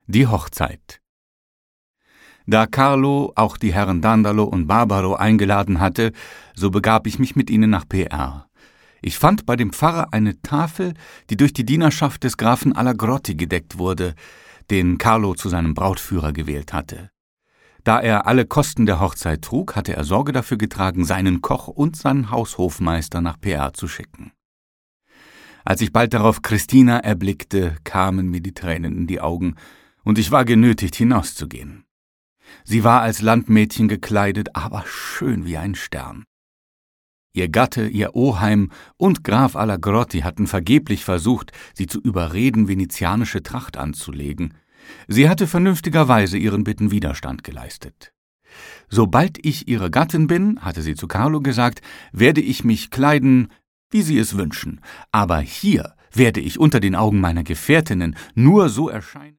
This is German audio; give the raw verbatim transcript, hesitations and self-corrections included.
Die Hochzeit. Da Carlo auch die Herren Dandalo und Barbaro eingeladen hatte, so begab ich mich mit ihnen nach P R. Ich fand bei dem Pfarrer eine Tafel, die durch die Dienerschaft des Grafen Allagrotti gedeckt wurde, den Carlo zu seinem Brautführer gewählt hatte. Da er alle Kosten der Hochzeit trug, hatte er Sorge dafür getragen, seinen Koch und seinen Haushofmeister nach P R zu schicken. Als ich bald darauf Christina erblickte, kamen mir die Tränen in die Augen, und ich war genötigt, hinauszugehen. Sie war als Landmädchen gekleidet, aber schön wie ein Stern. Ihr Gatte, ihr Oheim und Graf Allagrotti hatten vergeblich versucht, sie zu überreden, venezianische Tracht anzulegen. Sie hatte vernünftigerweise ihren Bitten Widerstand geleistet. »Sobald ich Ihre Gattin bin«, hatte sie zu Carlo gesagt, »werde ich mich kleiden, wie Sie es wünschen. Aber hier werde ich unter den Augen meiner Gefährtinnen nur so erscheinen.«